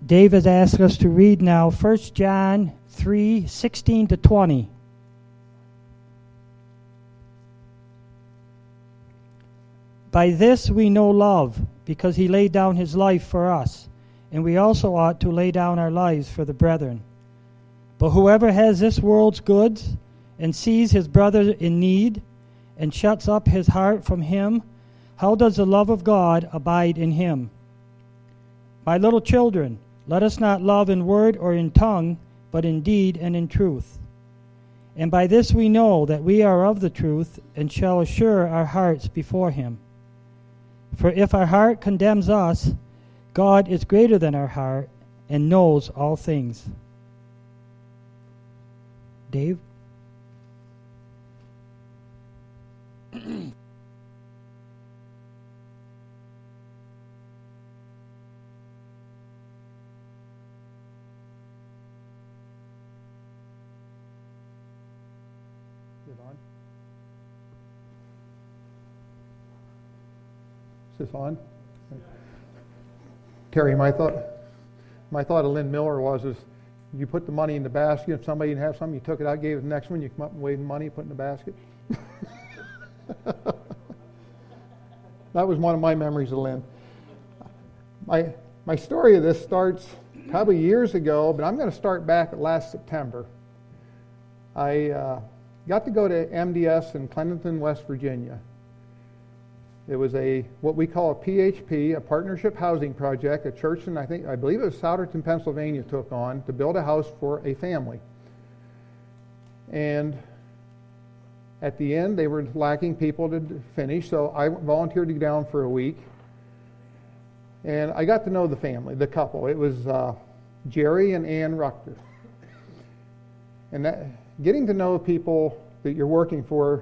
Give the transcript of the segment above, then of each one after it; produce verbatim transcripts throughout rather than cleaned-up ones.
David asked us to read now First John three sixteen to twenty. By this we know love, because he laid down his life for us, and we also ought to lay down our lives for the brethren. But whoever has this world's goods and sees his brother in need and shuts up his heart from him, how does the love of God abide in him? My little children, let us not love in word or in tongue, but in deed and in truth. And by this we know that we are of the truth, and shall assure our hearts before him. For if our heart condemns us, God is greater than our heart, and knows all things. Dave? Is this on? Terry, my thought, my thought of Lynn Miller was is you put the money in the basket. If somebody didn't have something, you took it out, gave it to the next one. You come up and weighed the money, put it in the basket. That was one of my memories of Lynn. My my story of this starts probably years ago, but I'm going to start back at last September. I uh, got to go to M D S in Clendenin, West Virginia. It was a what we call a P H P, a partnership housing project. A church in I think I believe it was Souderton, Pennsylvania, took on to build a house for a family. And at the end, they were lacking people to finish, so I volunteered to go down for a week. And I got to know the family, the couple. It was uh, Jerry and Ann Ruchter. And that, getting to know people that you're working for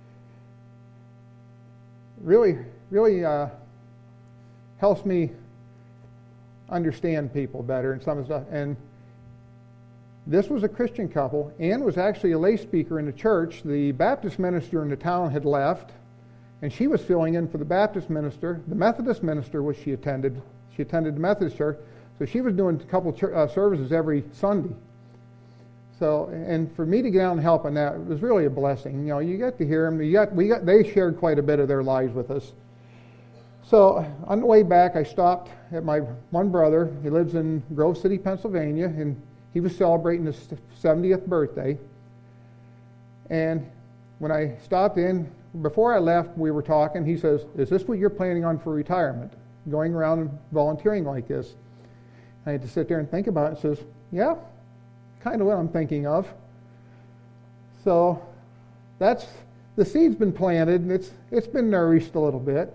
really, really uh, helps me understand people better and some of the stuff. And this was a Christian couple. Ann was actually a lay speaker in the church. The Baptist minister in the town had left, and she was filling in for the Baptist minister. The Methodist minister, which she attended, she attended the Methodist church, so she was doing a couple of uh, services every Sunday. So, and for me to get out and help on that, it was really a blessing. You know, you get to hear them. You got, we got, they shared quite a bit of their lives with us. So, on the way back, I stopped at my one brother. He lives in Grove City, Pennsylvania, and he was celebrating his seventieth birthday. And when I stopped in, before I left, we were talking. He says, "Is this what you're planning on for retirement? Going around and volunteering like this?" I had to sit there and think about it. And says, "Yeah, kind of what I'm thinking of." So that's the seed's been planted, and it's it's been nourished a little bit.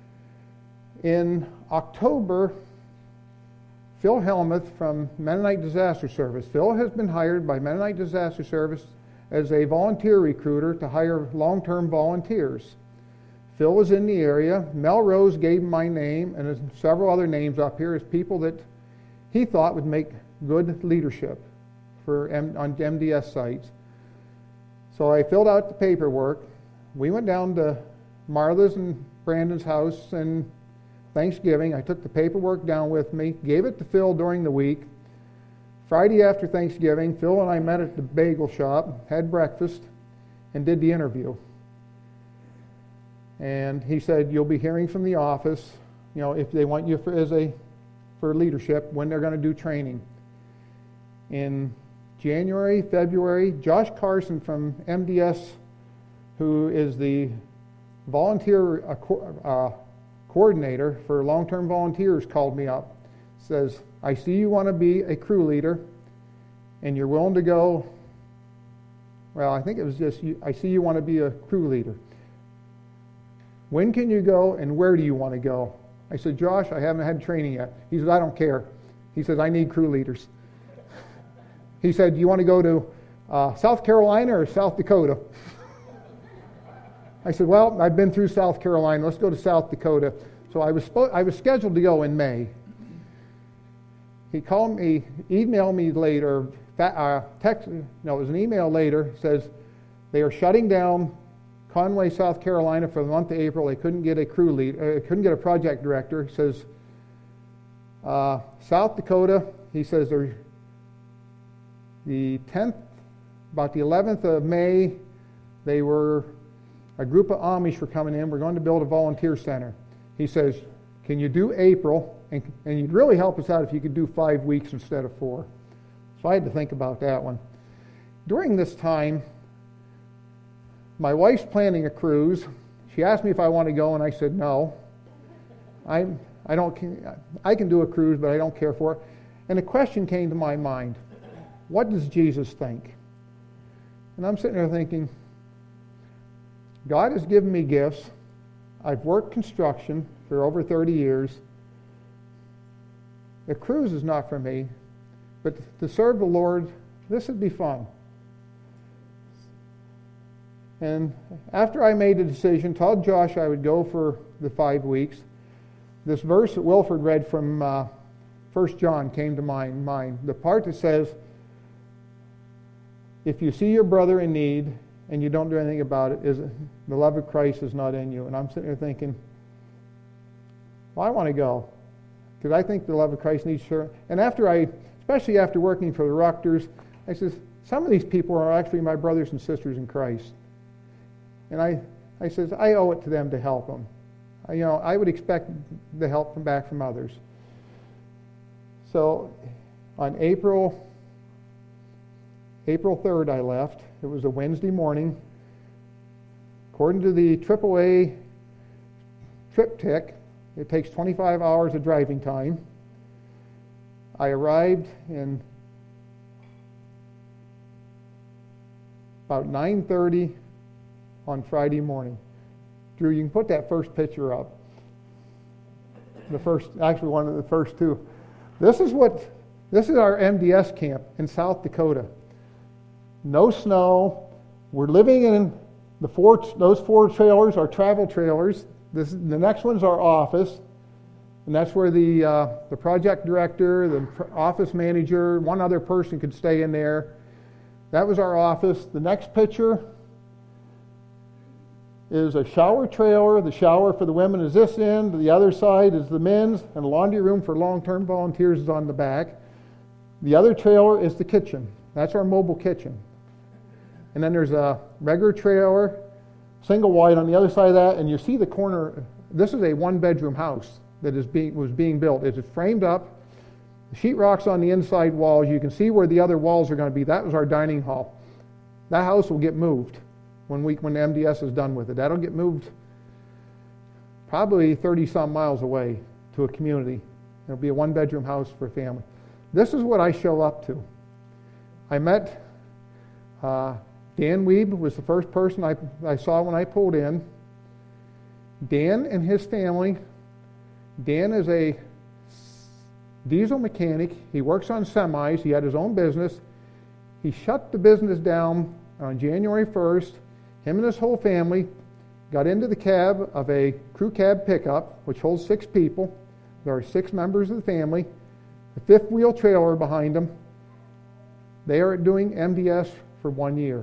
In October, Phil Helmuth from Mennonite Disaster Service. Phil has been hired by Mennonite Disaster Service as a volunteer recruiter to hire long-term volunteers. Phil was in the area. Mel Rose gave him my name, and there's several other names up here as people that he thought would make good leadership for M- on M D S sites. So I filled out the paperwork. We went down to Martha's and Brandon's house and Thanksgiving. I took the paperwork down with me, gave it to Phil during the week. Friday after Thanksgiving, Phil and I met at the bagel shop, had breakfast, and did the interview. And he said, "You'll be hearing from the office, you know, if they want you for, as a for leadership, when they're going to do training." In January, February, Josh Carson from M D S, who is the volunteer uh, co- uh, coordinator for long-term volunteers, called me up. Says, "I see you want to be a crew leader, and you're willing to go." Well, I think it was just, "I see you want to be a crew leader. When can you go, and where do you want to go?" I said, "Josh, I haven't had training yet." He said, "I don't care." He says, "I need crew leaders." He said, "Do you want to go to uh, South Carolina or South Dakota?" I said, "Well, I've been through South Carolina. Let's go to South Dakota." So I was spo- I was scheduled to go in May. He called me, emailed me later, uh, text, no, it was an email later, says they are shutting down Conway, South Carolina for the month of April. They couldn't get a crew lead, uh, couldn't get a project director. He says, Uh, South Dakota, he says they're the tenth, about the eleventh of May, they were, a group of Amish were coming in. We're going to build a volunteer center. He says, can you do April? And, and you'd really help us out if you could do five weeks instead of four. So I had to think about that one. During this time, my wife's planning a cruise. She asked me if I want to go, and I said no. I I don't I can do a cruise, but I don't care for it. And a question came to my mind: what does Jesus think? And I'm sitting there thinking, God has given me gifts. I've worked construction for over thirty years. A cruise is not for me, but to serve the Lord, this would be fun. And after I made the decision, told Josh I would go for the five weeks, this verse that Wilford read from uh, First John came to my mind. The part that says, if you see your brother in need and you don't do anything about it, is the love of Christ is not in you. And I'm sitting there thinking, well, I want to go, because I think the love of Christ needs to. And after I, especially after working for the Ruchters, I says, some of these people are actually my brothers and sisters in Christ. And I, I says, I owe it to them to help them. I, you know, I would expect the help from back from others. So on April April third, I left. It was a Wednesday morning. According to the triple A TripTik, it takes twenty-five hours of driving time. I arrived in about nine thirty on Friday morning. Drew, you can put that first picture up. The first, actually one of the first two. This is what, this is our M D S camp in South Dakota. No snow. We're living in the four, those four trailers are travel trailers. This, the next one's our office. And that's where the uh, the project director, the office manager, one other person could stay in there. That was our office. The next picture is a shower trailer. The shower for the women is this end. The other side is the men's, and a laundry room for long-term volunteers is on the back. The other trailer is the kitchen. That's our mobile kitchen. And then there's a regular trailer, single wide on the other side of that, and you see the corner. This is a one-bedroom house that is being was being built. It's framed up. The sheetrock's on the inside walls. You can see where the other walls are going to be. That was our dining hall. That house will get moved when we when the M D S is done with it. That'll get moved probably thirty-some miles away to a community. It'll be a one-bedroom house for a family. This is what I show up to. I met uh, Dan Weeb was the first person I, I saw when I pulled in. Dan and his family. Dan is a diesel mechanic. He works on semis. He had his own business. He shut the business down on January first. Him and his whole family got into the cab of a crew cab pickup, which holds six people. There are six members of the family. A fifth wheel trailer behind them. They are doing M D S for one year.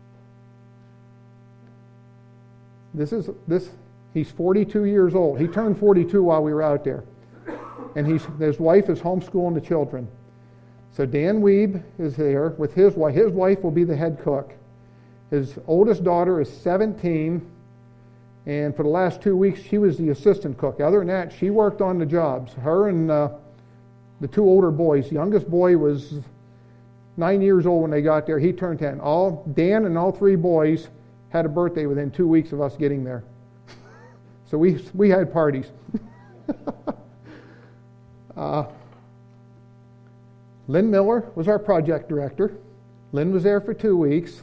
This is this. He's forty-two years old. He turned forty-two while we were out there, and he's his wife is homeschooling the children. So Dan Weeb is there with his wife. His wife will be the head cook. His oldest daughter is seventeen, and for the last two weeks she was the assistant cook. Other than that, she worked on the jobs. Her and uh, the two older boys. The youngest boy was nine years old when they got there. He turned ten. All Dan and all three boys had a birthday within two weeks of us getting there. So we we had parties. uh, Lynn Miller was our project director. Lynn was there for two weeks.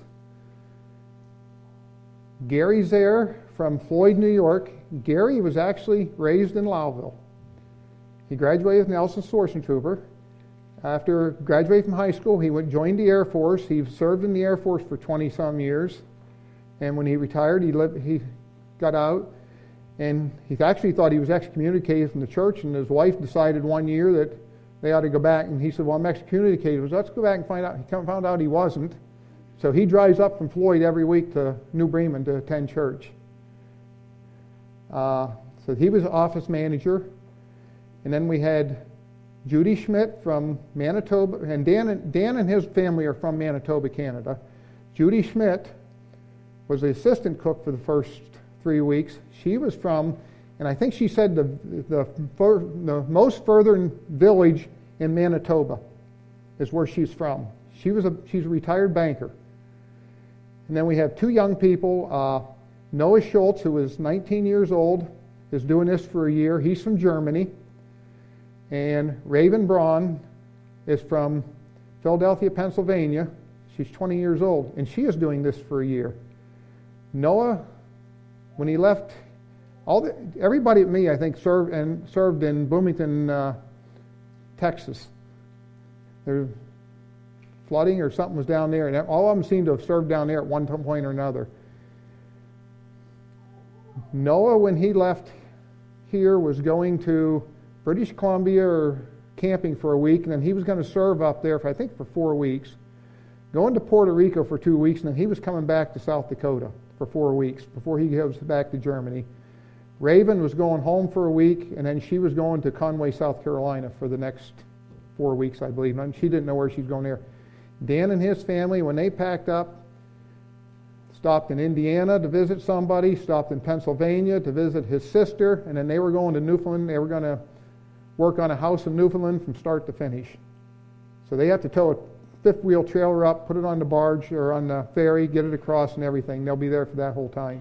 Gary's there from Floyd, New York. Gary was actually raised in Lowville. He graduated with Nelson Sourcing Trooper. After graduating from high school, he went joined the Air Force. He served in the Air Force for twenty-some years. And when he retired, he lived, he got out. And he actually thought he was excommunicated from the church, and his wife decided one year that they ought to go back. And he said, well, I'm excommunicated. Well, let's go back and find out. He found out he wasn't. So he drives up from Floyd every week to New Bremen to attend church. Uh, so he was office manager. And then we had Judy Schmidt from Manitoba, and Dan, Dan and his family are from Manitoba, Canada. Judy Schmidt was the assistant cook for the first three weeks. She was from, and I think she said the the, the most furthern village in Manitoba is where she's from. She was a she's a retired banker. And then we have two young people. Uh, Noah Schultz, who is nineteen years old, is doing this for a year. He's from Germany. And Raven Braun is from Philadelphia, Pennsylvania. She's twenty years old, and she is doing this for a year. Noah, when he left, all the, everybody at me, I think, served and served in Bloomington, uh, Texas. There flooding or something was down there, and all of them seemed to have served down there at one point or another. Noah, when he left here, was going to British Columbia or camping for a week, and then he was going to serve up there for, I think, for four weeks. Going to Puerto Rico for two weeks, and then he was coming back to South Dakota for four weeks before he goes back to Germany. Raven was going home for a week, and then she was going to Conway, South Carolina for the next four weeks, I believe. And she didn't know where she was going there. Dan and his family, when they packed up, stopped in Indiana to visit somebody, stopped in Pennsylvania to visit his sister, and then they were going to Newfoundland. They were going to work on a house in Newfoundland from start to finish. So they have to tow a fifth wheel trailer up, put it on the barge or on the ferry, get it across and everything. They'll be there for that whole time.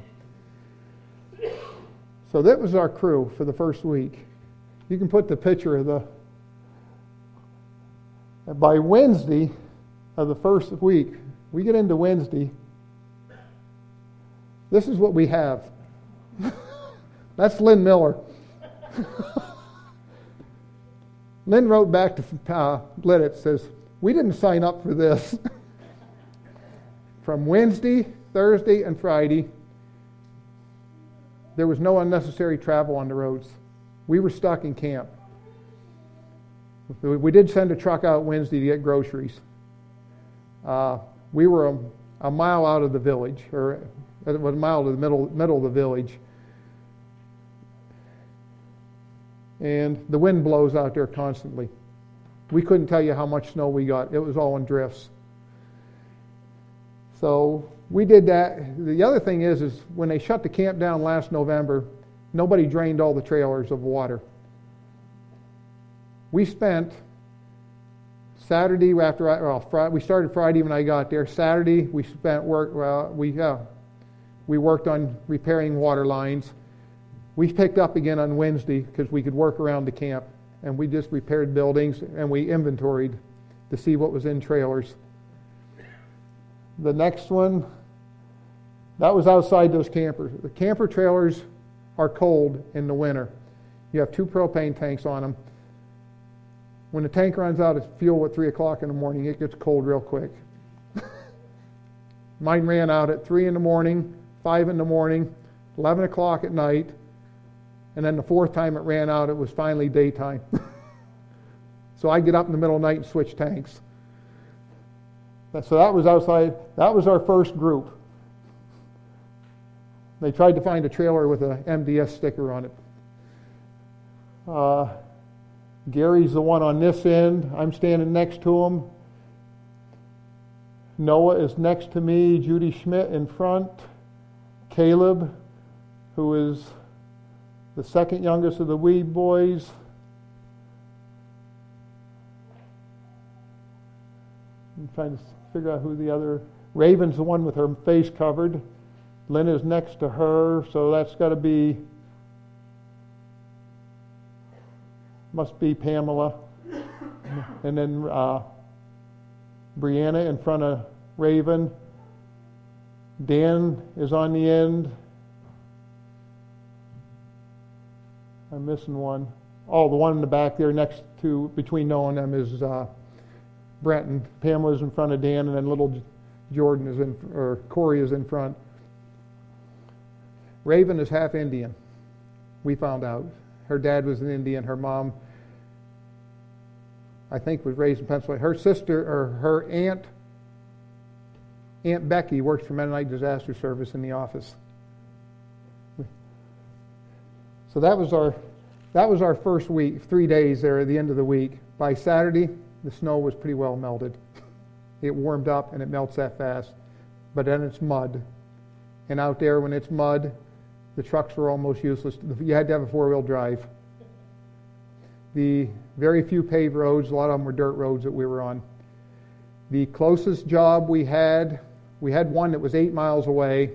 So that was our crew for the first week. You can put the picture of the... By Wednesday of the first week, we get into Wednesday, this is what we have. That's Lynn Miller. Lynn wrote back to uh, Lidditz, says, we didn't sign up for this. From Wednesday, Thursday, and Friday, there was no unnecessary travel on the roads. We were stuck in camp. We did send a truck out Wednesday to get groceries. Uh, we were a, a mile out of the village, or it was a mile to the middle, middle of the village. And the wind blows out there constantly. We couldn't tell you how much snow we got. It was all in drifts. So we did that. The other thing is, is when they shut the camp down last November, nobody drained all the trailers of water. We spent Saturday after I, well, Friday, we started Friday when I got there. Saturday we spent work. Well, we uh, we worked on repairing water lines. We picked up again on Wednesday because we could work around the camp, and we just repaired buildings and we inventoried to see what was in trailers. The next one, that was outside those campers. The camper trailers are cold in the winter. You have two propane tanks on them. When the tank runs out of fuel at three o'clock in the morning, it gets cold real quick. Mine ran out at three in the morning, five in the morning, eleven o'clock at night, and then the fourth time it ran out, it was finally daytime. So I get up in the middle of the night and switch tanks. So that was outside. That was our first group. They tried to find a trailer with an M D S sticker on it. Uh, Gary's the one on this end. I'm standing next to him. Noah is next to me. Judy Schmidt in front. Caleb, who is the second youngest of the Weed boys. I'm trying to figure out who the other... Raven's the one with her face covered. Lynn is next to her, so that's got to be... Must be Pamela. And then uh, Brianna in front of Raven. Dan is on the end. I'm missing one. Oh, the one in the back there next to, between Noah and them is uh, Brenton. Pamela's in front of Dan, and then little Jordan is in, or Corey is in front. Raven is half Indian. We found out. Her dad was an Indian. Her mom, I think, was raised in Pennsylvania. Her sister, or her aunt, Aunt Becky, works for Mennonite Disaster Service in the office. So that was our that was our first week, three days there at the end of the week. By Saturday, the snow was pretty well melted. It warmed up and it melts that fast. But then it's mud. And out there when it's mud, the trucks were almost useless. You had to have a four-wheel drive. The very few paved roads, a lot of them were dirt roads that we were on. The closest job we had, we had one that was eight miles away.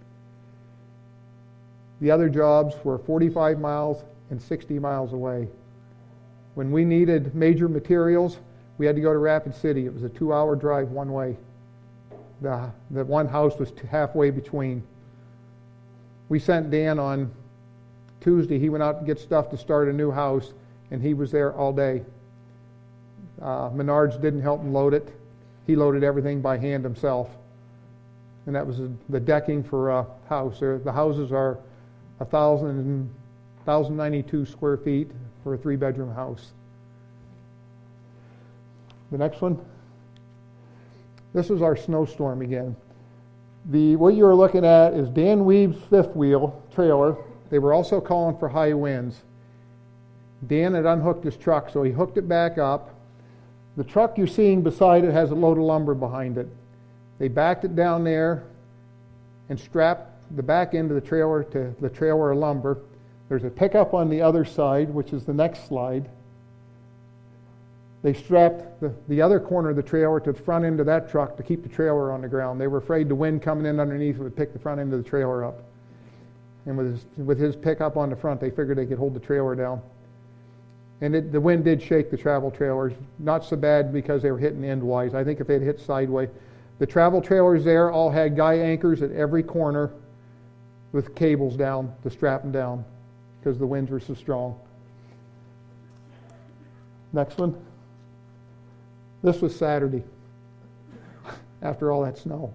The other jobs were forty-five miles and sixty miles away. When we needed major materials, we had to go to Rapid City. It was a two-hour drive one way. The, the one house was halfway between. We sent Dan on Tuesday. He went out to get stuff to start a new house, and he was there all day. Uh, Menards didn't help him load it. He loaded everything by hand himself. And that was the decking for a house. The houses are one thousand ninety-two square feet for a three-bedroom house. The next one. This was our snowstorm again. The what you're looking at is Dan Weave's fifth wheel trailer. They were also calling for high winds. Dan had unhooked his truck, so he hooked it back up. The truck you're seeing beside it has a load of lumber behind it. They backed it down there and strapped the back end of the trailer to the trailer of lumber. There's a pickup on the other side, which is the next slide. They strapped the, the other corner of the trailer to the front end of that truck to keep the trailer on the ground. They were afraid the wind coming in underneath would pick the front end of the trailer up. And with his, with his pickup on the front, they figured they could hold the trailer down. And it, the wind did shake the travel trailers. Not so bad because they were hitting endwise. I think if they'd hit sideways. The travel trailers there all had guy anchors at every corner with cables down to strap them down because the winds were so strong. Next one. This was Saturday after all that snow.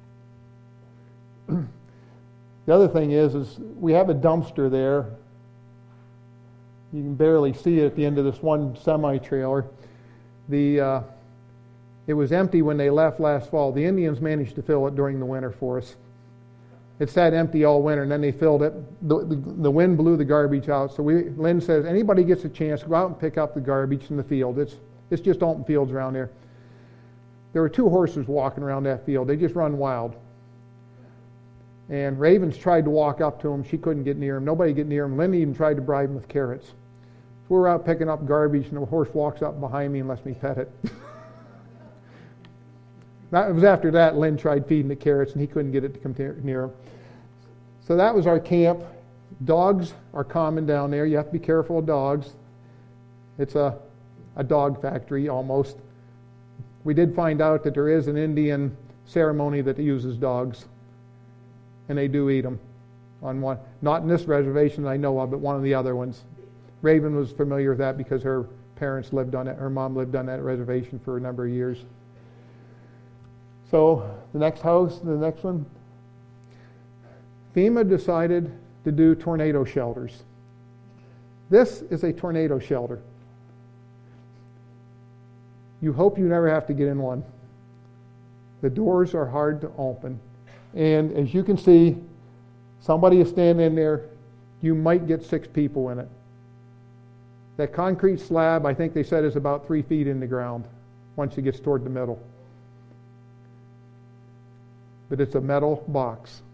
The other thing is, is we have a dumpster there. You can barely see it at the end of this one semi-trailer. The uh, it was empty when they left last fall. The Indians managed to fill it during the winter for us. It sat empty all winter, and then they filled it. The, the, the wind blew the garbage out. So we, Lynn says, anybody gets a chance, go out and pick up the garbage in the field. It's it's just open fields around there. There were two horses walking around that field. They just run wild. And Ravens tried to walk up to him. She couldn't get near him. Nobody get near him. Lynn even tried to bribe him with carrots. So we're out picking up garbage, and the horse walks up behind me and lets me pet it. That was after that Lynn tried feeding it carrots, and he couldn't get it to come near him. So that was our camp. Dogs are common down there. You have to be careful of dogs. It's a, a dog factory almost. We did find out that there is an Indian ceremony that uses dogs, and they do eat them. On one, not in this reservation I know of, but one of the other ones. Raven was familiar with that because her parents lived on it. Her mom lived on that reservation for a number of years. So the next house, the next one. FEMA decided to do tornado shelters. This is a tornado shelter. You hope you never have to get in one. The doors are hard to open. And as you can see, somebody is standing in there. You might get six people in it. That concrete slab, I think they said, is about three feet in the ground once it gets toward the middle. But it's a metal box.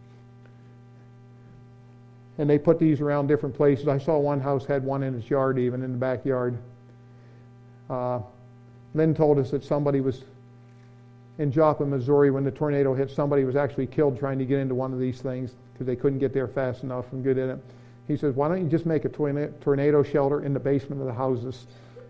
And they put these around different places. I saw one house had one in its yard, even in the backyard. Uh, Lynn told us that somebody was in Joplin, Missouri, when the tornado hit. Somebody was actually killed trying to get into one of these things because they couldn't get there fast enough and get in it. He says, why don't you just make a tornado shelter in the basement of the houses?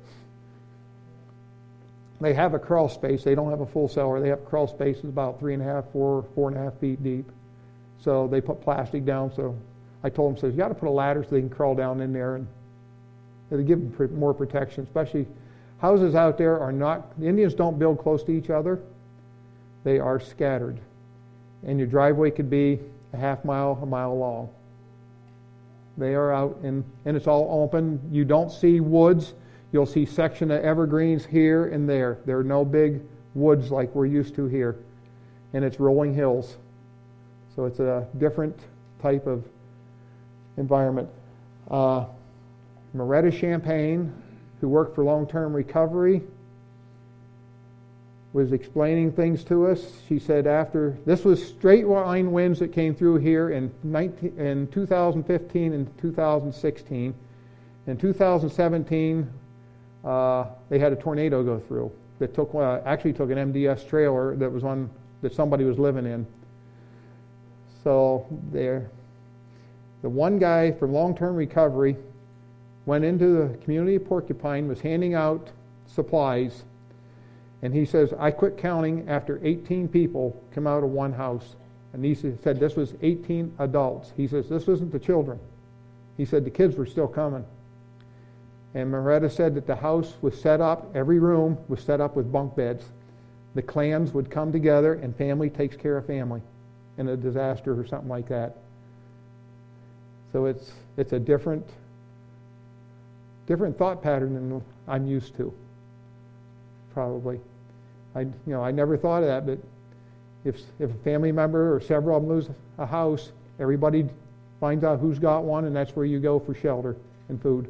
They have a crawl space. They don't have a full cellar. They have crawl spaces about three and a half, four, four and a half feet deep. So they put plastic down. So I told them, says, you got to put a ladder so they can crawl down in there, and it'll give them more protection. Especially houses out there are not, the Indians don't build close to each other. They are scattered. And your driveway could be a half mile, a mile long. They are out, in, and it's all open. You don't see woods. You'll see section of evergreens here and there. There are no big woods like we're used to here. And it's rolling hills. So it's a different type of environment. Uh, Moretta Champagne, who worked for long-term recovery, was explaining things to us. She said after, this was straight line winds that came through here in, nineteen, in two thousand fifteen and two thousand sixteen. In two thousand seventeen, uh, they had a tornado go through that took uh, actually took an M D S trailer that was on that somebody was living in. So there, the one guy from long-term recovery went into the community of Porcupine, was handing out supplies, and he says, I quit counting after eighteen people come out of one house. And he said this was eighteen adults. He says, this isn't the children. He said the kids were still coming. And Moretta said that the house was set up, every room was set up with bunk beds. The clans would come together, and family takes care of family in a disaster or something like that. So it's it's a different different thought pattern than I'm used to. Probably, I you know I never thought of that, but if if a family member or several of them lose a house, everybody finds out who's got one, and that's where you go for shelter and food.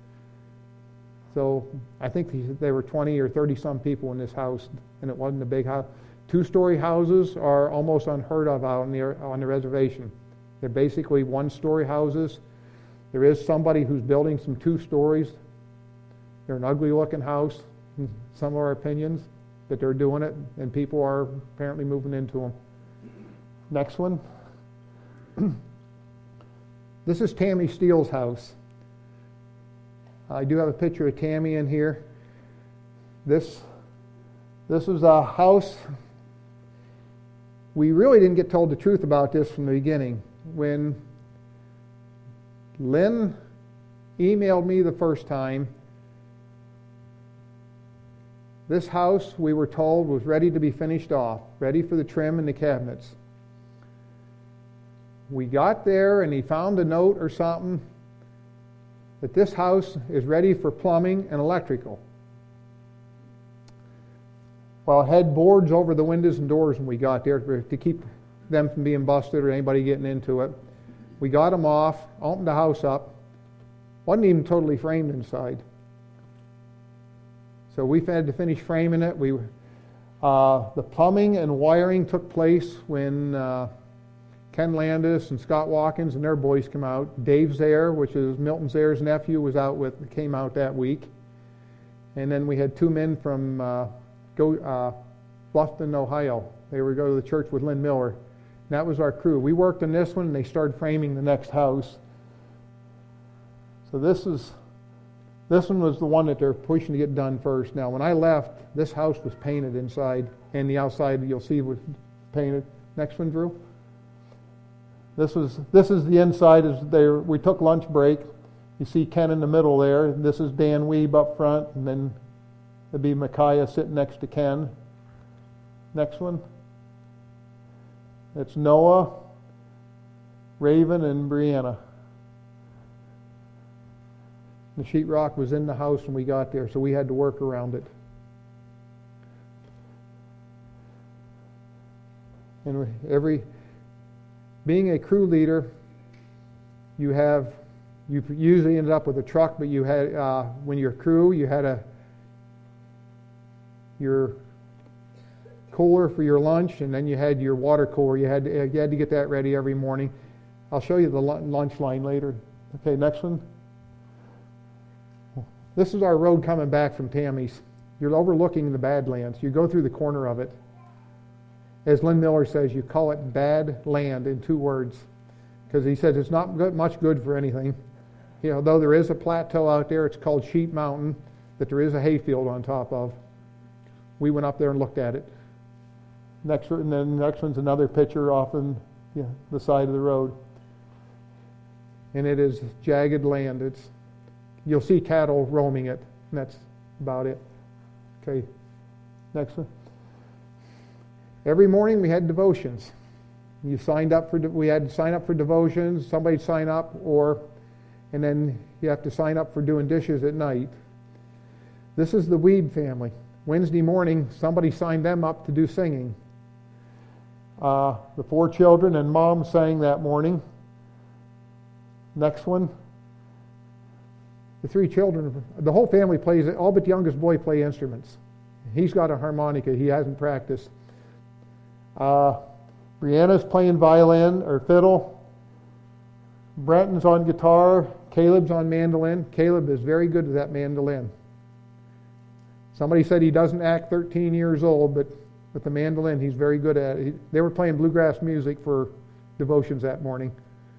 So I think there were twenty or thirty some people in this house, and it wasn't a big house. Two-story houses are almost unheard of out on the on the reservation. They're basically one-story houses. There is somebody who's building some two stories. They're an ugly-looking house, in some of our opinions, but they're doing it, and people are apparently moving into them. Next one. This is Tammy Steele's house. I do have a picture of Tammy in here. This, this was a house. We really didn't get told the truth about this from the beginning. When Lynn emailed me the first time, this house, we were told, was ready to be finished off, ready for the trim and the cabinets. We got there and he found a note or something that this house is ready for plumbing and electrical. Well, it had boards over the windows and doors when we got there to keep them from being busted or anybody getting into it. We got them off, opened the house up. Wasn't even totally framed inside. So we had to finish framing it. We, uh, the plumbing and wiring took place when uh, Ken Landis and Scott Watkins and their boys come out. Dave Zaire, which is Milton Zaire's nephew, was out with came out that week. And then we had two men from uh, go uh, Bluffton, Ohio. They were go to the church with Lynn Miller. And that was our crew. We worked on this one, and they started framing the next house. So this is this one was the one that they're pushing to get done first. Now, when I left, this house was painted inside, and the outside you'll see was painted. Next one, Drew. This was this is the inside. Is there? We took lunch break. You see Ken in the middle there. This is Dan Weeb up front, and then it'd be Micaiah sitting next to Ken. Next one. It's Noah, Raven, and Brianna. The sheetrock was in the house when we got there, so we had to work around it. And every being a crew leader, you have you usually ended up with a truck, but you had uh, when you're crew, you had a your cooler for your lunch, and then you had your water cooler. You had to, you had to get that ready every morning. I'll show you the lunch line later. Okay, next one. This is our road coming back from Tammy's. You're overlooking the Badlands. You go through the corner of it. As Lynn Miller says, you call it bad land in two words, because he says it's not good, much good for anything. You know, though there is a plateau out there, it's called Sheep Mountain, that there is a hayfield on top of. We went up there and looked at it. Next, and then the next one's another picture off on yeah, the side of the road. And it is jagged land. It's You'll see cattle roaming it, and that's about it. Okay, next one. Every morning we had devotions. You signed up for, we had to sign up for devotions, somebody'd sign up, or, and then you have to sign up for doing dishes at night. This is the Weed family. Wednesday morning, somebody signed them up to do singing. Uh, the four children and mom sang that morning. Next one. the three children, the whole family plays, all but the youngest boy play instruments. He's got a harmonica. He hasn't practiced. Uh, Brianna's playing violin or fiddle. Brenton's on guitar. Caleb's on mandolin. Caleb is very good at that mandolin. Somebody said he doesn't act thirteen years old, but with the mandolin, he's very good at it. He, they were playing bluegrass music for devotions that morning.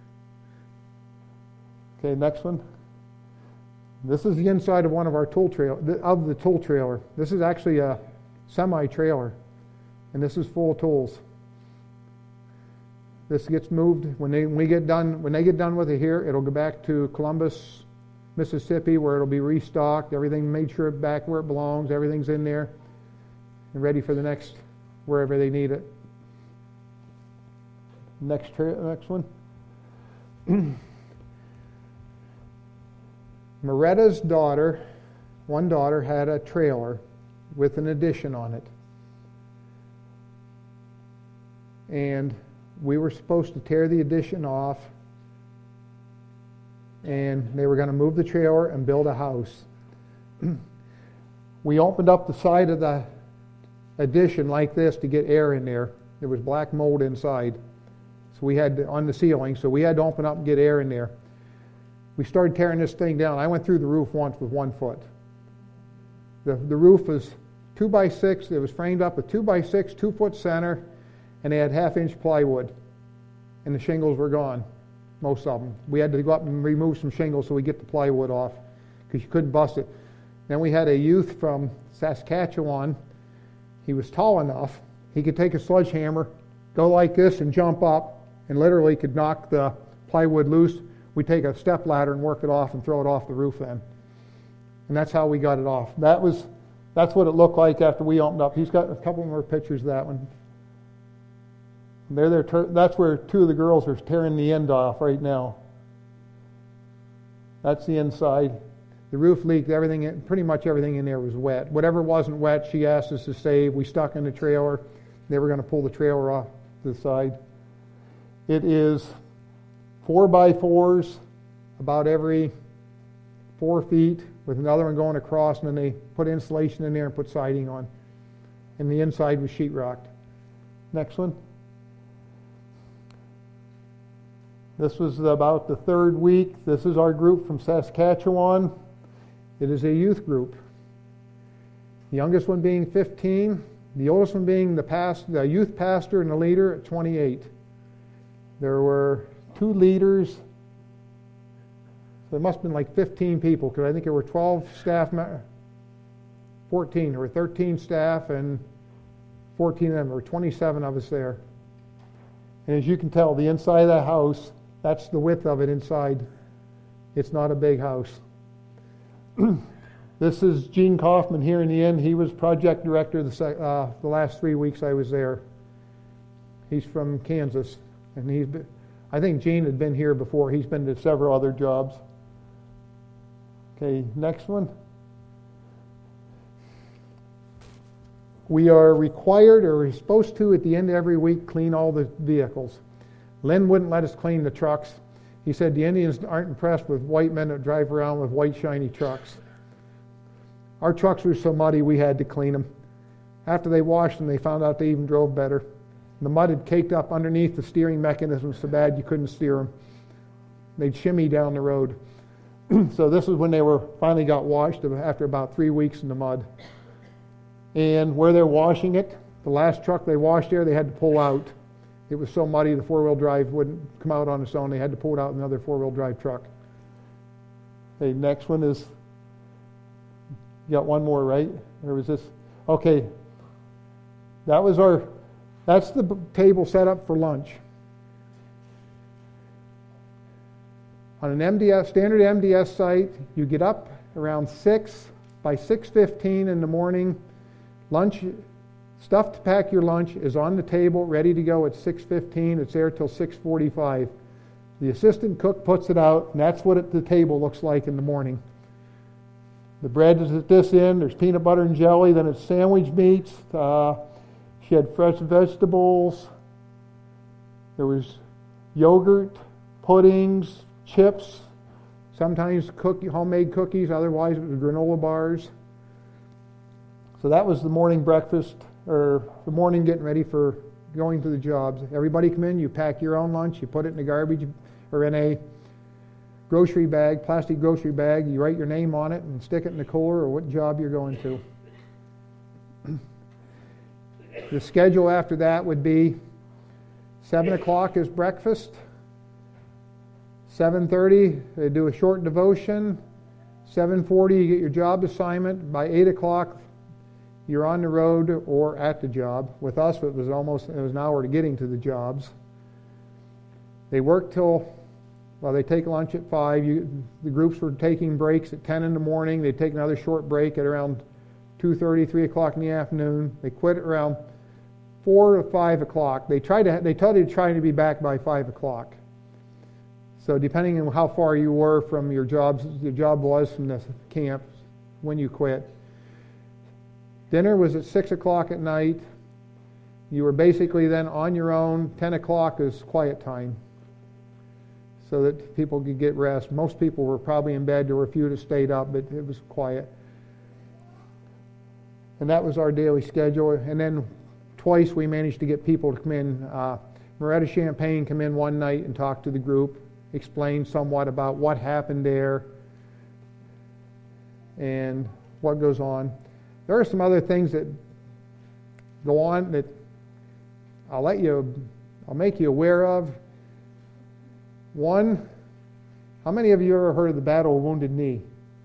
Okay, next one. This is the inside of one of our tool trail of the tool trailer. This is actually a semi-trailer, and this is full of tools. This gets moved when they when we get done when they get done with it here. It'll go back to Columbus, Mississippi, where it'll be restocked. Everything made sure back where it belongs. Everything's in there and ready for the next wherever they need it. Next tra- next one. Moretta's daughter, one daughter, had a trailer with an addition on it. And we were supposed to tear the addition off, and they were going to move the trailer and build a house. We opened up the side of the addition like this to get air in there. There was black mold inside. So we had to, on the ceiling, so we had to open up and get air in there. We started tearing this thing down. I went through the roof once with one foot. The, the roof was two by six. It was framed up with two by six, two foot center, and they had half inch plywood. And the shingles were gone, most of them. We had to go up and remove some shingles so we get the plywood off because you couldn't bust it. Then we had a youth from Saskatchewan. He was tall enough. He could take a sledgehammer, go like this and jump up, and literally could knock the plywood loose. We'd take a step ladder and work it off and throw it off the roof then. And that's how we got it off. That was, that's what it looked like after we opened up. He's got a couple more pictures of that one. They're there. That's where two of the girls are tearing the end off right now. That's the inside. The roof leaked. Everything, pretty much everything in there was wet. Whatever wasn't wet, she asked us to save. We stuck in the trailer. They were going to pull the trailer off to the side. It is four by fours, about every four feet, with another one going across, and then they put insulation in there and put siding on. And the inside was sheetrocked. Next one. This was about the third week. This is our group from Saskatchewan. It is a youth group. The youngest one being fifteen, the oldest one being the past, the youth pastor and the leader at twenty-eight. There were two leaders. So there must have been like fifteen people, because I think there were twelve staff, fourteen, there were thirteen staff and fourteen of them. There were twenty-seven of us there. And as you can tell, the inside of that house, that's the width of it inside. It's not a big house. This is Gene Kaufman here in the end. He was project director the, uh, the last three weeks I was there. He's from Kansas, and he's been, I think Gene had been here before. He's been to several other jobs. Okay, next one. We are required, or we're supposed to, at the end of every week, clean all the vehicles. Lynn wouldn't let us clean the trucks. He said the Indians aren't impressed with white men that drive around with white, shiny trucks. Our trucks were so muddy we had to clean them. After they washed them, they found out they even drove better. The mud had caked up underneath the steering mechanism so bad you couldn't steer them. They'd shimmy down the road. So this is when they were finally got washed after about three weeks in the mud. And where they're washing it, the last truck they washed there, they had to pull out. It was so muddy the four-wheel drive wouldn't come out on its own. They had to pull it out in another four-wheel drive truck. Okay, next one is, you got one more, right? Or was this? Okay. That was our, that's the table set up for lunch. On an M D S, standard M D S site, you get up around six. By six fifteen in the morning, lunch, stuff to pack your lunch is on the table, ready to go at six fifteen. It's there till six forty-five. The assistant cook puts it out, and that's what it, the table looks like in the morning. The bread is at this end. There's peanut butter and jelly. Then it's sandwich meats. Uh, she had fresh vegetables. There was yogurt, puddings, chips, sometimes cook, homemade cookies, otherwise it was granola bars. So that was the morning breakfast, or the morning getting ready for going to the jobs. Everybody come in, you pack your own lunch, you put it in the garbage or in a grocery bag, plastic grocery bag, you write your name on it and stick it in the cooler or what job you're going to. The schedule after that would be seven o'clock is breakfast, seven thirty they do a short devotion, seven forty you get your job assignment, by eight o'clock you're on the road or at the job. With us it was almost, it was an hour to getting to the jobs. They work till, well they take lunch at five, you, the groups were taking breaks at ten in the morning, they'd take another short break at around two thirty, three o'clock in the afternoon, they quit at around four or five o'clock. They tried to. They told you trying to be back by five o'clock. So depending on how far you were from your jobs, your job was from the camp when you quit. Dinner was at six o'clock at night. You were basically then on your own. Ten o'clock is quiet time, so that people could get rest. Most people were probably in bed. There were a few that stayed up, but it was quiet. And that was our daily schedule. And then twice we managed to get people to come in. Uh, Moretta Champagne come in one night and talk to the group, explain somewhat about what happened there and what goes on. There are some other things that go on that I'll let you, I'll make you aware of. One, how many of you ever heard of the Battle of Wounded Knee?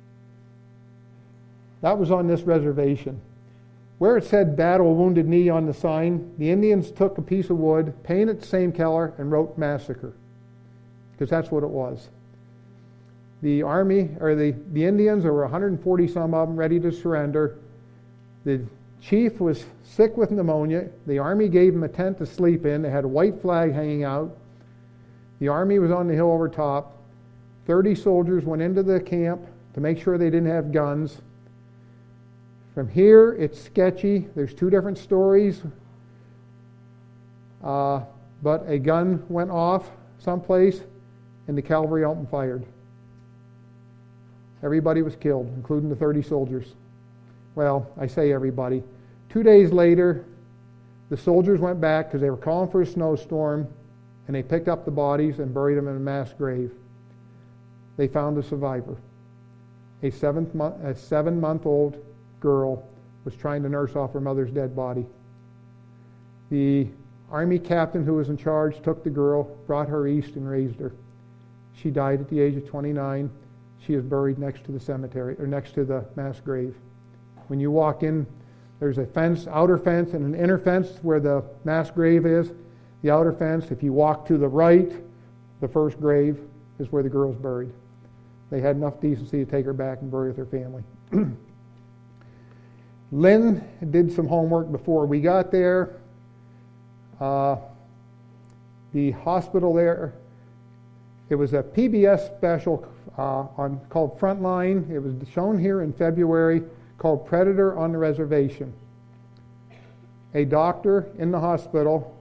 That was on this reservation. Where it said Battle of Wounded Knee on the sign, the Indians took a piece of wood, painted the same color, and wrote massacre. Because that's what it was. The army, or the, the Indians, there were one hundred forty some of them ready to surrender. The chief was sick with pneumonia. The army gave him a tent to sleep in. They had a white flag hanging out. The army was on the hill over top. thirty soldiers went into the camp to make sure they didn't have guns. From here, it's sketchy. There's two different stories. Uh, but a gun went off someplace, and the cavalry opened fired. Everybody was killed, including the thirty soldiers. Well, I say everybody. Two days later, the soldiers went back because they were calling for a snowstorm, and they picked up the bodies and buried them in a mass grave. They found a survivor. A seventh month, a seven-month-old girl was trying to nurse off her mother's dead body. The army captain who was in charge took the girl, brought her east, and raised her. She died at the age of twenty-nine. She is buried next to the cemetery, or next to the mass grave. When you walk in, there's a fence, outer fence, and an inner fence where the mass grave is. The outer fence, if you walk to the right, the first grave is where the girl's buried. They had enough decency to take her back and bury with her family. Lynn did some homework before we got there. Uh, the hospital there, it was a P B S special uh, on called Frontline. It was shown here in February, called Predator on the Reservation. A doctor in the hospital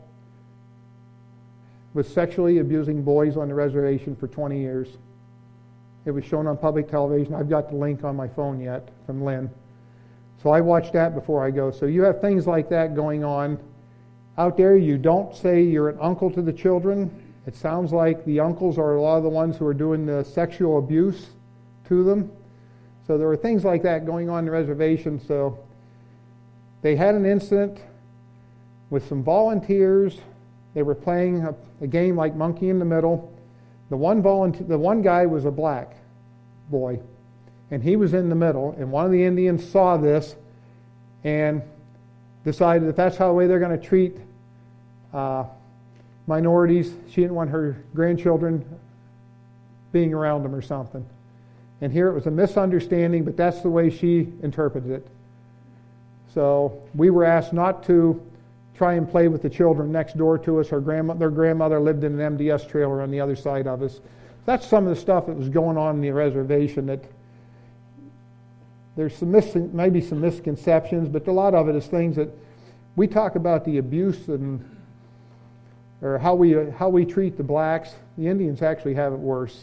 was sexually abusing boys on the reservation for twenty years. It was shown on public television. I've got the link on my phone yet from Lynn. So I watched that before I go. So you have things like that going on out there. You don't say you're an uncle to the children. It sounds like the uncles are a lot of the ones who are doing the sexual abuse to them. So there were things like that going on in the reservation. So they had an incident with some volunteers. They were playing a, a game like Monkey in the Middle. The one volunteer, the one guy was a black boy, and he was in the middle, and one of the Indians saw this and decided that that's how the way they're going to treat uh, minorities. She didn't want her grandchildren being around them or something. And here it was a misunderstanding, but that's the way she interpreted it. So we were asked not to try and play with the children next door to us. Her grandma, their grandmother lived in an M D S trailer on the other side of us. That's some of the stuff that was going on in the reservation. That there's some mis- maybe some misconceptions, but a lot of it is things that we talk about the abuse and or how we how we treat the blacks. The Indians actually have it worse.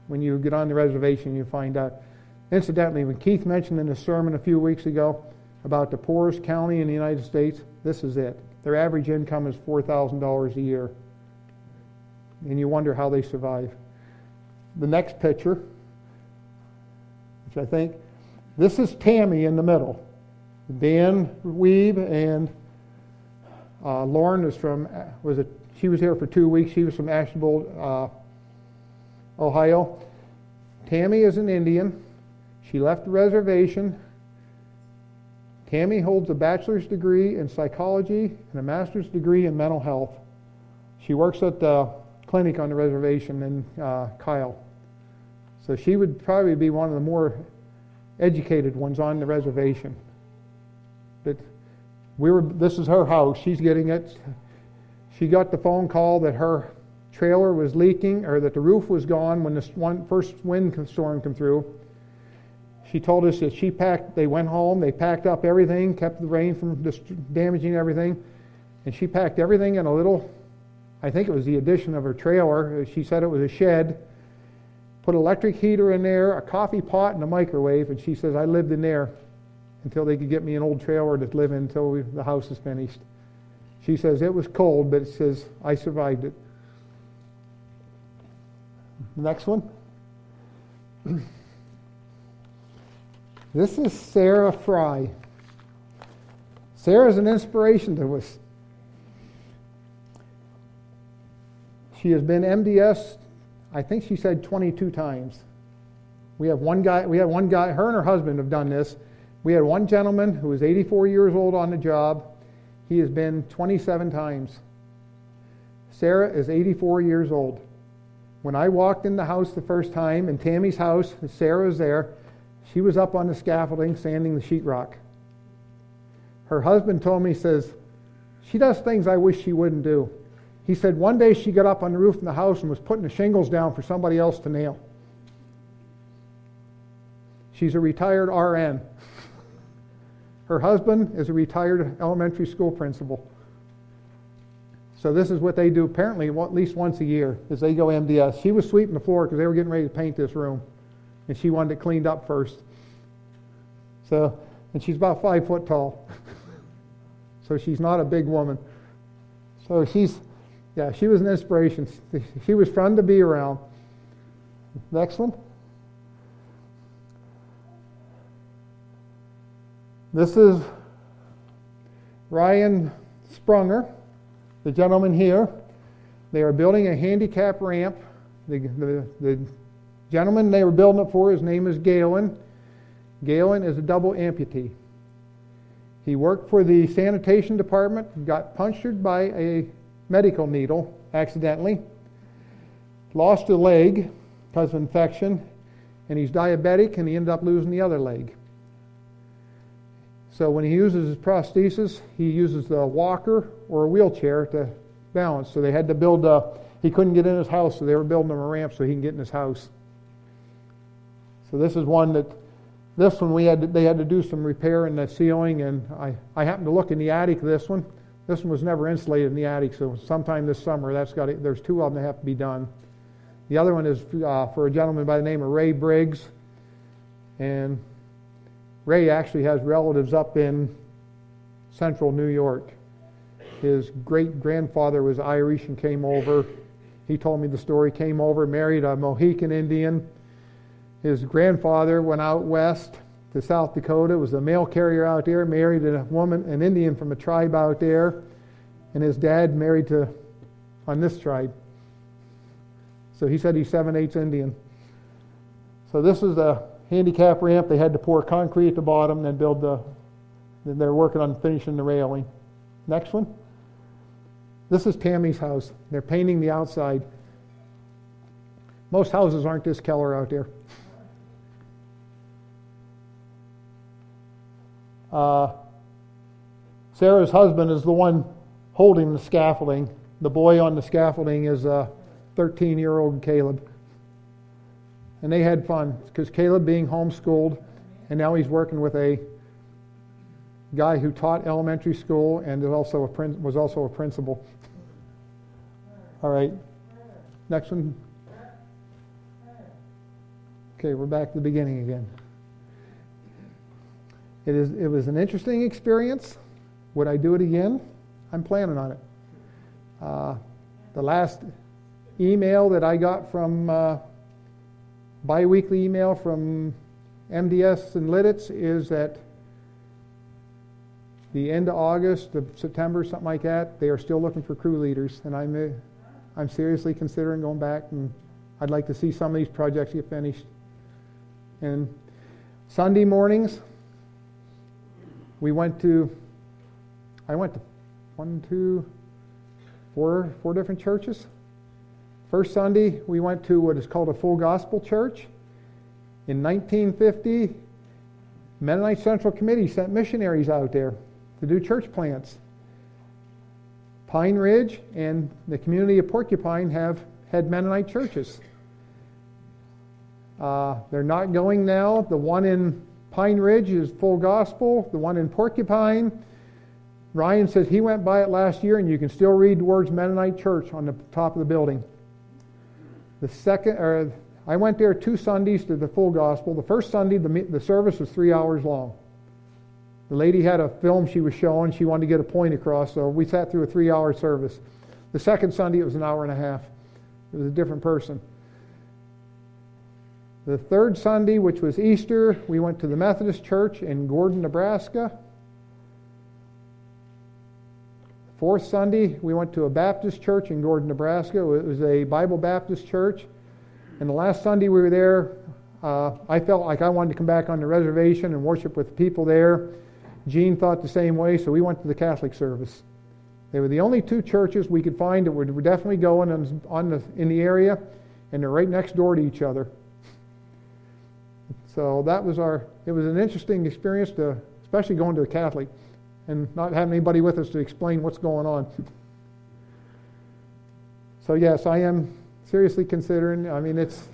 when you get on the reservation, you find out. Incidentally, when Keith mentioned in his sermon a few weeks ago about the poorest county in the United States, this is it. Their average income is four thousand dollars a year. And you wonder how they survive. The next picture, which I think, this is Tammy in the middle. Dan Weeb and uh, Lauren was from, was a, she was here for two weeks. She was from Asheville, uh, Ohio. Tammy is an Indian. She left the reservation. Tammy holds a bachelor's degree in psychology and a master's degree in mental health. She works at the clinic on the reservation in uh, Kyle. So she would probably be one of the more educated ones on the reservation. But we were. This is her house. She's getting it. She got the phone call that her trailer was leaking, or that the roof was gone when this one first windstorm came through. She told us that she packed. They went home. They packed up everything, kept the rain from just damaging everything, and she packed everything in a little. I think it was the addition of her trailer. She said it was a shed. Put an electric heater in there, a coffee pot, and a microwave. And she says, I lived in there until they could get me an old trailer to live in until we, the house is finished. She says, it was cold, but it says, I survived it. Next one. This is Sarah Fry. Sarah's an inspiration to us. She has been M D S, I think she said twenty-two times. We have one guy, we have one guy, her and her husband have done this. We had one gentleman who was eighty-four years old on the job. He has been twenty-seven times. Sarah is eighty-four years old. When I walked in the house the first time, in Tammy's house, Sarah was there. She was up on the scaffolding sanding the sheetrock. Her husband told me, says, she does things I wish she wouldn't do. He said one day she got up on the roof of the house and was putting the shingles down for somebody else to nail. She's a retired R N. Her husband is a retired elementary school principal. So this is what they do apparently at least once a year, is they go M D S. She was sweeping the floor because they were getting ready to paint this room. And she wanted it cleaned up first. So, and she's about five foot tall. So she's not a big woman. So she's, yeah, she was an inspiration. She was fun to be around. Next one. This is Ryan Sprunger, the gentleman here. They are building a handicap ramp. The, the, the gentleman they were building it for, his name is Galen. Galen is a double amputee. He worked for the sanitation department, got punctured by a medical needle accidentally, lost a leg because of infection, and he's diabetic, and he ended up losing the other leg. So when he uses his prosthesis, he uses a walker or a wheelchair to balance. So they had to build a, he couldn't get in his house, so they were building him a ramp so he can get in his house. So this is one that, this one we had to, they had to do some repair in the ceiling, and I, I happened to look in the attic of this one. This one was never insulated in the attic, so sometime this summer, that's got to, there's two of them that have to be done. The other one is uh, for a gentleman by the name of Ray Briggs, and Ray actually has relatives up in central New York. His great-grandfather was Irish and came over. He told me the story, came over, married a Mohican Indian. His grandfather went out west to South Dakota, was a mail carrier out there, married a woman, an Indian from a tribe out there, and his dad married to, on this tribe. So he said he's seven-eighths Indian. So this is the handicap ramp. They had to pour concrete at the bottom and then build the, then they're working on finishing the railing. Next one. This is Tammy's house. They're painting the outside. Most houses aren't this color out there. Uh, Sarah's husband is the one holding the scaffolding. The boy on the scaffolding is a thirteen-year-old Caleb. And they had fun because Caleb being homeschooled, and now he's working with a guy who taught elementary school and is also a prin- was also a principal. All right, next one. Okay, we're back to the beginning again. It is. It was an interesting experience. Would I do it again? I'm planning on it. Uh, the last email that I got from uh, bi-weekly email from M D S and Lidditz is that the end of August, of September, something like that, they are still looking for crew leaders, and I'm uh, I'm seriously considering going back, and I'd like to see some of these projects get finished. And Sunday mornings, we went to, I went to one, two, four, four different churches. First Sunday, we went to what is called a full gospel church. In nineteen fifty, Mennonite Central Committee sent missionaries out there to do church plants. Pine Ridge and the community of Porcupine have had Mennonite churches. Uh, they're not going now. The one in Pine Ridge is full gospel. The one in Porcupine, Ryan says he went by it last year, and you can still read the words Mennonite Church on the top of the building. The second, or I went there two Sundays to the full gospel. The first Sunday, the, the service was three hours long. The lady had a film she was showing. She wanted to get a point across, so we sat through a three-hour service. The second Sunday, it was an hour and a half. It was a different person. The third Sunday, which was Easter, we went to the Methodist Church in Gordon, Nebraska. Fourth Sunday, we went to a Baptist church in Gordon, Nebraska. It was a Bible Baptist church. And the last Sunday we were there, uh, I felt like I wanted to come back on the reservation and worship with the people there. Gene thought the same way, so we went to the Catholic service. They were the only two churches we could find that were definitely going on, on the, in the area, and they're right next door to each other. So that was our, it was an interesting experience, to, especially going to a Catholic and not having anybody with us to explain what's going on. So yes, I am seriously considering, I mean, it's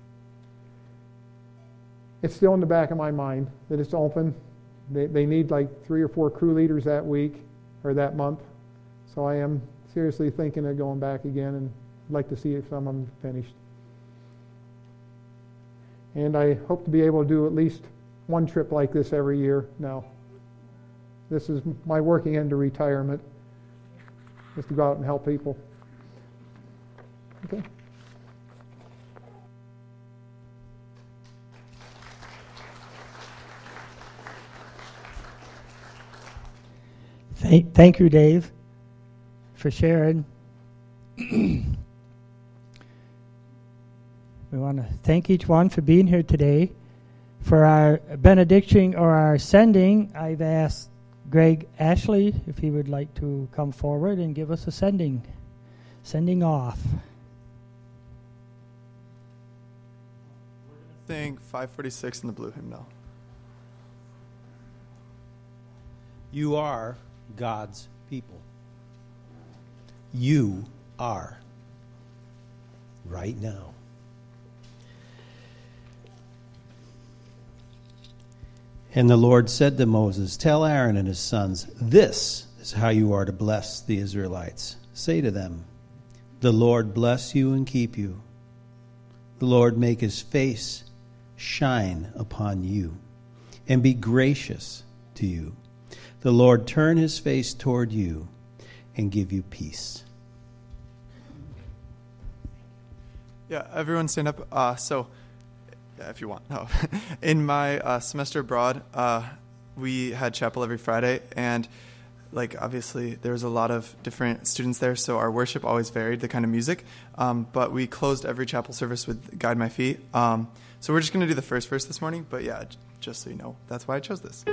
it's still in the back of my mind that it's open. They, they need like three or four crew leaders that week or that month. So I am seriously thinking of going back again, and I'd like to see if some of them finished. And I hope to be able to do at least one trip like this every year now. This is my working end to retirement, is to go out and help people. Okay. Thank, thank you, Dave, for sharing. We want to thank each one for being here today. For our benediction or our sending, I've asked Greg Ashley if he would like to come forward and give us a sending, sending off. We're going to sing five forty-six in the blue hymnal. You are God's people. You are. Right now. And the Lord said to Moses, tell Aaron and his sons, this is how you are to bless the Israelites. Say to them, the Lord bless you and keep you. The Lord make his face shine upon you and be gracious to you. The Lord turn his face toward you and give you peace. Yeah, everyone stand up. Uh, so, yeah, if you want. No. In my uh, semester abroad, uh, we had chapel every Friday, and like obviously there was a lot of different students there, so our worship always varied, the kind of music. Um, but we closed every chapel service with Guide My Feet. Um, so we're just going to do the first verse this morning, but yeah, j- just so you know, that's why I chose this.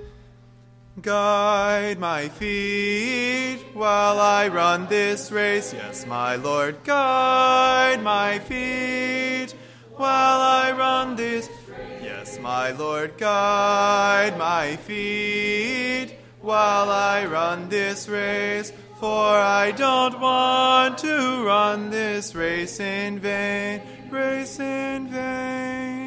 Guide my feet while I run this race. Yes, my Lord, guide my feet while I run this race. Yes, my Lord, guide my feet while I run this race. For I don't want to run this race in vain, race in vain.